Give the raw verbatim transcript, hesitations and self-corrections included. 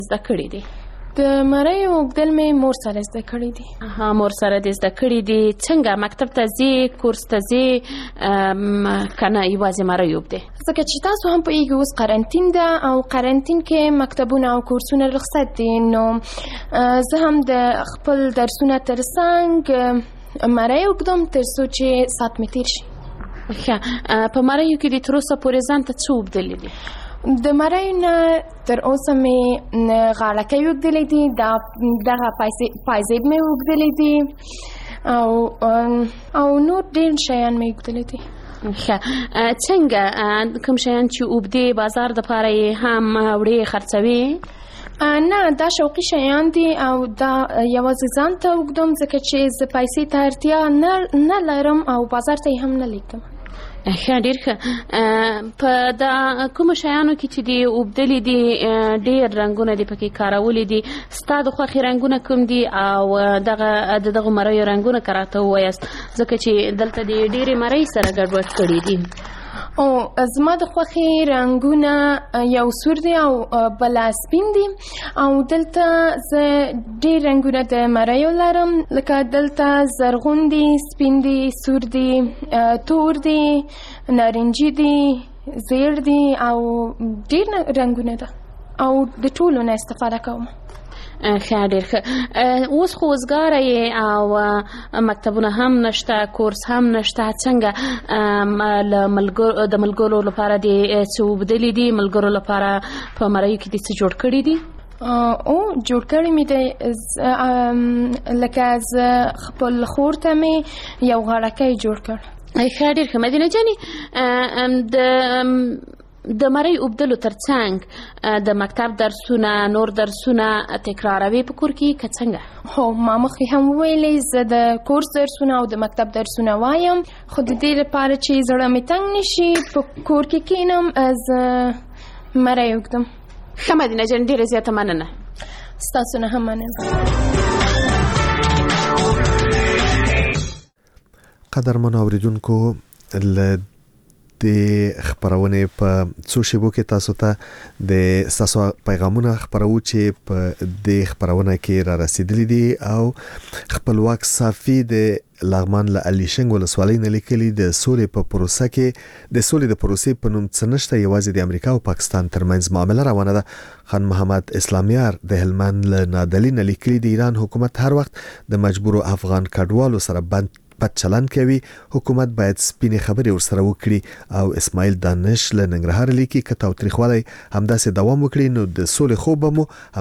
زده کړې دي؟ د مړیو اوږدل مې مور سره زده کړي دي. ها مور سره دې زده کړي دي. څنګه مکتب ته ځې، کورس ته ځې که نه یوازې مړی اوږدې؟ ځکه چې تاسو هم پوهېږئ اوس قرنطین ده او قرنطین کې مکتبونه او کورسونه رخصت دي، نو زه هم د خپل درسونه تر څنګ مړی اوږدم تر څو چې ساعت مې تېر شي. ښه، په مړیو کې دې تر اوسه پورې ځان ته څه اوږدلي دي؟ د مړیو نه تر اوسه مې غاړکۍ اوږدلې دي، دغه پایزیب مې اوږدلې دي او او نور ډېر شیان مې اوږدلې دي. ښه، څنګه کوم شیان چې اوږدې بازار دپاره یې هم وړې خرڅوې؟ نه، دا شوقي شیان دي او دا یوازې ځان ته اوږدم ځکه چې زه پیسې ته اړتیا نه لرم او بازار ته یې هم نه لیږدم. ښه، ډېر ښه. په دا کومو شیانو کې چې دې اوږدلي دي ډېر رنګونه دې پکې کارولي دي، ستا د خوښې رنګونه کوم دي او دغه د دغو مریو رنګونه که راته ووایاست، ځکه چې دلته دې ډېرې مرۍ سره ګډوډ کړي دي. او زما د خوښې رنګونه یو سور دی او بله سپین دي، او دلته زه ډېر رنګونه د مریو لرم، لکه دلته زرغون دي، سپین دي، سور دي، تور دي، نارنجي دي، زیړ دي او ډېر رنګونه ده او د ټولو نه استفاده کوم. ښه، ډېر ښه. اوس خو وزګاره یې او مکتبونه هم نشته، کورس هم نشته، څنګه د ملګرو لپاره دې څه اوږدلي دي؟ ملګرو لپاره په مریو کې دې څه جوړ کړي دي؟ او جوړ کړي مې دی، لکه زه خپل خور ته مې یو غاړکۍ جوړ کړ. ښه، ډېر ښه. مدینه جانې، د د مړۍ اوږدلو تر څنګ د مکتب درسونه، نور درسونه تکراروي په کور کې که څنګه؟ هو، ما مخکې هم وویلې زه د کورس درسونه او د مکتب درسونه وایم، خو د دې لپاره چې زړه مې تنګ نشي په کور کې کینم زه مړۍ اوږدم. ښه مدینه جان، ډېره زیاته مننه. ستاسو نه هم مننه. قدرمنو اوریدونکو، له د خبرونه په څو شیبو کې تاسو ته د تاسو پیغامونه خبرو چې په د خبرونه کې را رسیدلي دي او خپلواک صافي د لغمان له الیشنګ ولسوالۍ نه لیکلي د سولې په پروسه کې د سولې د پروسې په نوم څه نشته، یوازې د امریکا او پاکستان ترمنځ معامله روانه ده. خان محمد اسلامیار د هلمند له نادلی نه لیکلي د ایران حکومت هر وخت د مجبور افغان کډوالو سره بند بد چلند کوي، حکومت باید سپینې خبرې ورسره وکړي. او اسماعیل دانش له ننګرهار لیکي که تاوتریخوالی همداسې دوام وکړي نو د سولې خوب به مو